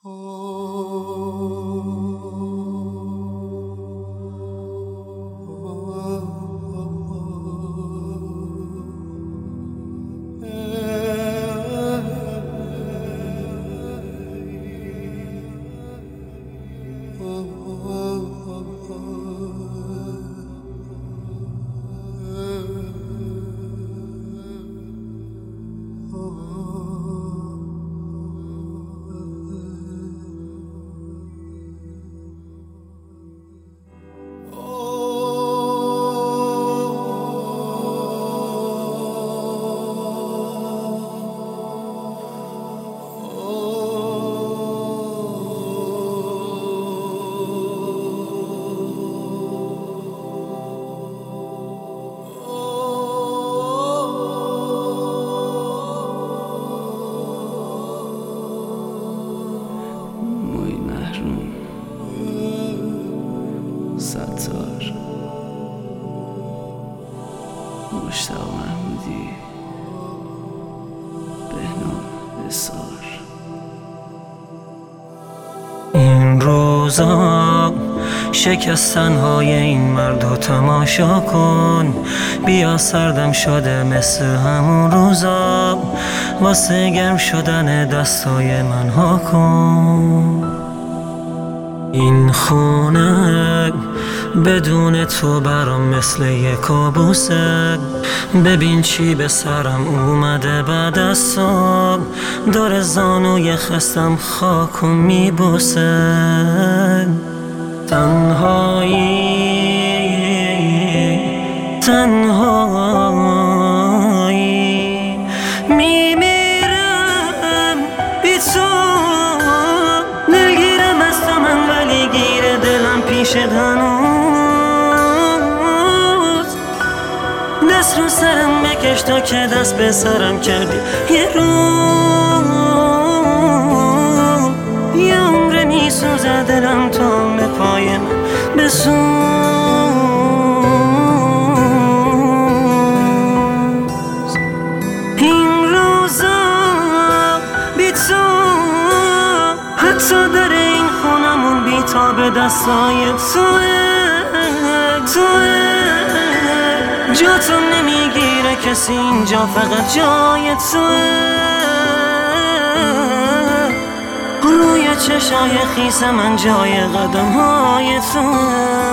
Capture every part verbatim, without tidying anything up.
ستار مشتاق محمودی بهنام اسار. این روزا شکستنهای این مردو تماشا کن، بیا سردم شده مثل همون روزا، واسه گرم شدن دستای من ها کن. این خونه بدون تو برام مثل یک کابوسه، ببین چی به سرم اومده بعد از صبح، دور زانوی خستم خاکو میبوسه. تنهایی تنهایی میمیرم بی تو، دلگیرم از تو من ولی گیره دلم پیشت هنوز. دست رو سرم بکش تا که دست به سرم کردی یه روز، یه عمر میسوزه دلم تا به پای من بسوز. این روزا بی تو حتی در این خونمون بی تا به دستای توه توه، جا تو نمیگیره کسی اینجا، فقط جای توه. روی چشای خیس من جای قدم های توه.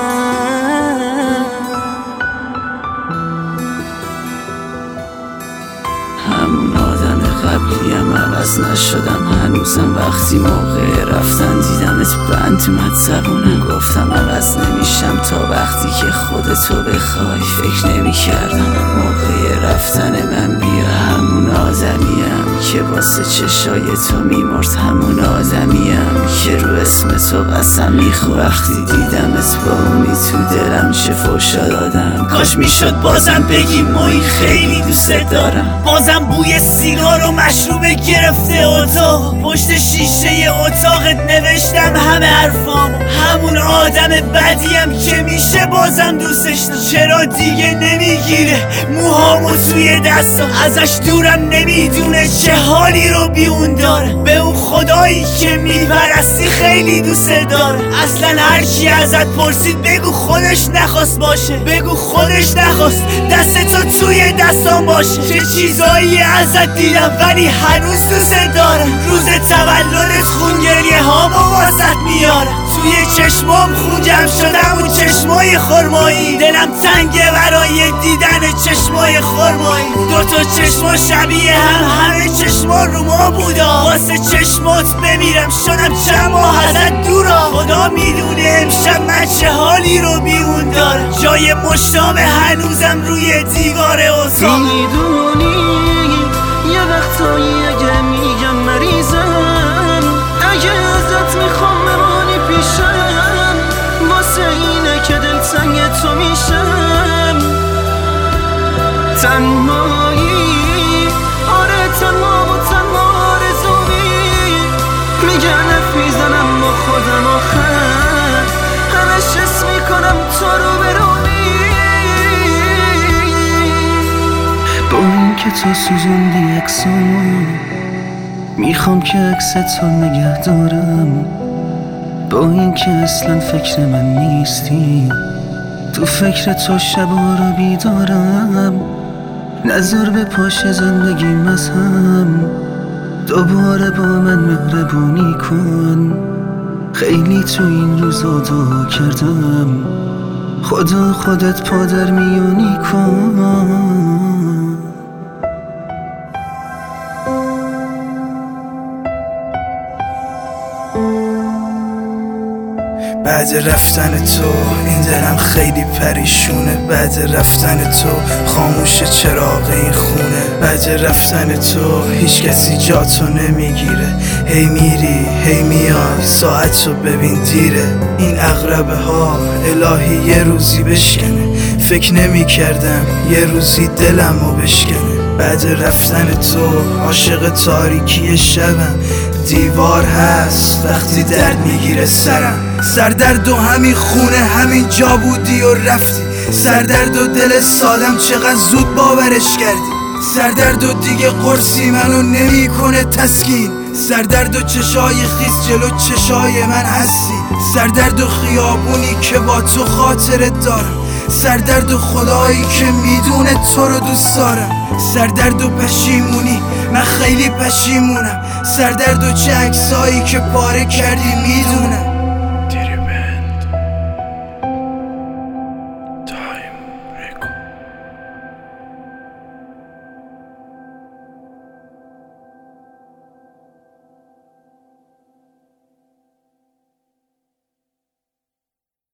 همون آدم قبلیم عوض نشدم هنوزم، وقتی موقع رفتن دیدمت بند اومد زبونم، گفتم عوض نمیشم تا وقتی که خودتو بخوای. فکر نمی کردم موقع رفتن من بیا، همون آدمیم که واسه چشای تو میمرد، همون آدمیم که رو اسم تو قسم میخورد. وقتی دیدمت با اونی تو دلم چه فوشا دادم، کاش میشد بازم بگی موی خیلی دوست دارم. بازم بوی سیگار و مشروب گرفته اتاق، پشت شیشه اتاقت نوشتم همه حرفامو. همون آدم بدیم که میشه بازم دوستش دارم. چرا دیگه نمیگیره موهامو توی دستم، ازش دورم نمیدونه چه حالی رو بی اون داره. به اون خدایی که میپرستی خیلی دوست داره. اصلا هرکی ازت پرسید بگو خودش نخواست باشه، بگو خودش نخواست دست تو توی دستام باشه. چه چیزایی ازت دیدم ولی هنوز دوست دارم. روز تولدت خون گریه هامو واسط میارم، توی چشمام خون جمع شدم اون چشمای خرمایی. دلم تنگه برای دیدن چشمای خرمایی، دوتا چشما شبیه هم، همه چشما رو ما بودا. واسه چشمات بمیرم شدم چند ماه ازت دورا. خدا میدونه امشب من چه حالی رو بیرون دارم، جای مشتام هنوزم روی دیوار اتاق. میدونی یه وقتایی اگه میگم مریضم، اگه ازت میخوام بمانی پیشم، واسه اینه که دلتنگ تو میشم. تنهایی آره تنها و تنها آرزویی، میگن نفیزنم با خودم آخر، همش حس میکنم تو رو برونی. با این که تو سوزوندی اکسامو، میخوام که عکستو نگه دارم، با این که اصلا فکر من نیستی. تو فکر تو شبا رو بیدارم، نظر به پاش زندگیم از هم. دوباره با من مهربونی کن، خیلی تو این روزا دعا کردم، خدا خودت پادر میونی کن. بعد رفتن تو این دلم خیلی پریشونه، بعد رفتن تو خاموش چراغ این خونه، بعد رفتن تو هیچ کسی جاتو نمیگیره. هی میری هی میای، ساعت رو ببین دیره. این عقربه ها الهی یه روزی بشکنه، فکر نمی کردم یه روزی دلم رو بشکنه. بعد رفتن تو عاشق تاریکی شبم، دیوار هست وقتی درد میگیره سرم. سردرد و همین خونه همین جا بودی و رفتی، سردرد و دل سادم چقدر زود باورش کردی. سردرد و دیگه قرصی منو نمی کنه تسکین، سردرد و چشای خیس جلو چشای من هستی. سردرد و خیابونی که با تو خاطرت دارم، سردرد و خدایی که میدونه تو رو دوست دارم. سردرد و پشیمونی من خیلی پشیمونم، سردرد و چه عکسایی که پاره کردی میدونم.